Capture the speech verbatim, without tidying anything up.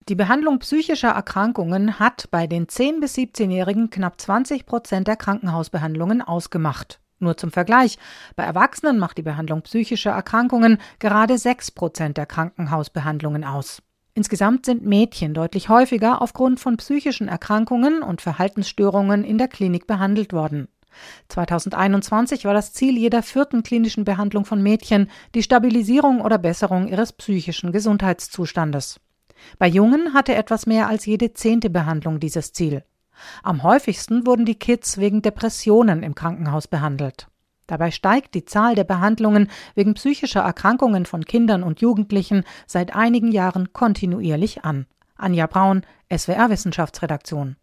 Die Behandlung psychischer Erkrankungen hat bei den zehn- bis siebzehnjährigen knapp zwanzig Prozent der Krankenhausbehandlungen ausgemacht. Nur zum Vergleich, bei Erwachsenen macht die Behandlung psychischer Erkrankungen gerade sechs Prozent der Krankenhausbehandlungen aus. Insgesamt sind Mädchen deutlich häufiger aufgrund von psychischen Erkrankungen und Verhaltensstörungen in der Klinik behandelt worden. zweitausendeinundzwanzig war das Ziel jeder vierten klinischen Behandlung von Mädchen die Stabilisierung oder Besserung ihres psychischen Gesundheitszustandes. Bei Jungen hatte etwas mehr als jede zehnte Behandlung dieses Ziel. Am häufigsten wurden die Kids wegen Depressionen im Krankenhaus behandelt. Dabei steigt die Zahl der Behandlungen wegen psychischer Erkrankungen von Kindern und Jugendlichen seit einigen Jahren kontinuierlich an. Anja Braun, S W R Wissenschaftsredaktion.